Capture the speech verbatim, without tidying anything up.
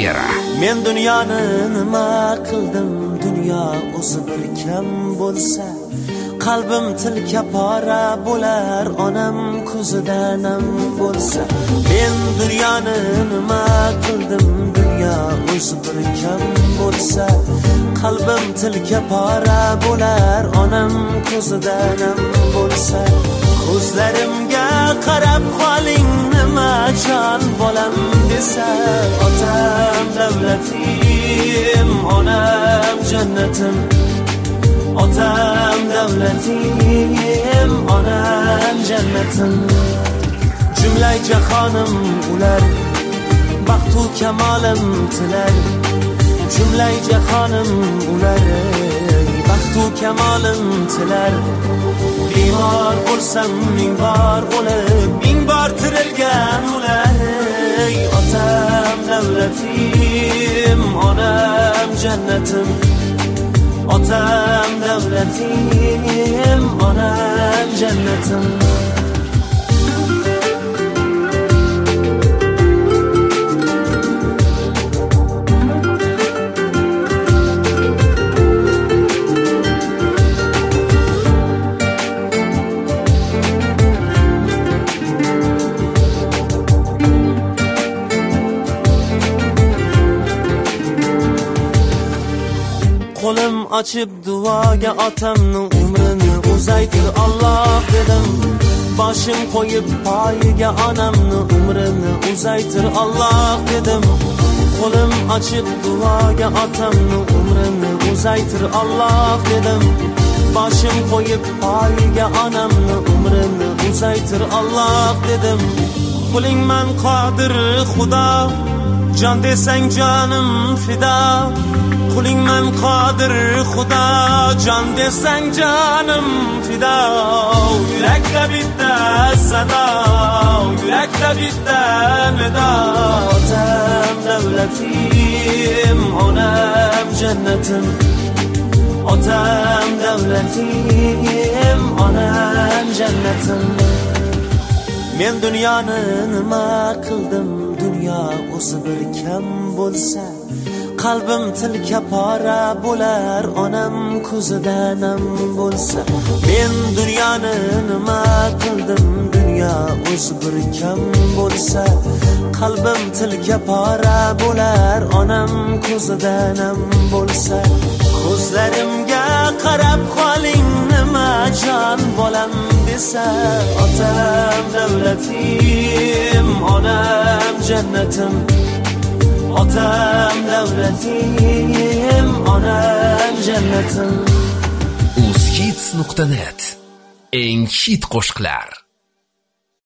Premyera. Men dunyoni nima qildim, dunyo o'zi bir kam bo'lsa, qalbim tilka pora bo'lar, onam ko'zida nam bo'lsa. Men dunyoni nima qildim, dunyo o'zi bir kam bo'lsa, qalbim tilka pora bo'lar, onam ko'zida nam bo'lsa. Ko'zlarimga qarab qoling, nima jon bolam desa, otam davlatim, onam jannatim. Otam davlatim, onam jannatim. Jumla jahonim ular, baxtu kamolim tilar. Jumla jahonim ular, baxtu kamolim tilar. Bemor bo'lsam ming bor o'lib, ming bor tirilgan ular. Otam davlatim, onam jannatim. Otam davlatim, onam jannatim. Qo'lim ochib duoga otamning umrini uzaytir Alloh dedim. Boshim qo'yib poyiga onamning umrini uzaytir Alloh dedim. Qo'lim ochib duoga otamning umrini uzaytir Alloh dedim. Boshim qo'yib poyiga onamning umrini uzaytir Alloh dedim. Qo'lingman qodir Xudo, jon desang jonim fido. Qo'lingman qodir Xudo, jon desang jonim fido. Yurakda bitta sado, yurakda bitta nido. Otam davlatim, onam jannatim. Otam davlatim, onam jannatim. Men dunyoni nima qildim, dunyo o'zi bir kam bo'lsa, qalbim tilka pora bo'lar, onam ko'zida nam bo'lsa. Men dunyoni nima qildim, dunyo o'zi bir kam bo'lsa, qalbim tilka pora bo'lar, onam ko'zida nam bo'lsa. Ko'zlarimga qarab qoling, nima jon bolam desa, otam davlatim, onam jannatim. Otam davlatim, onam jannatim. uz hits nuqta net eng hit qo'shiqlar.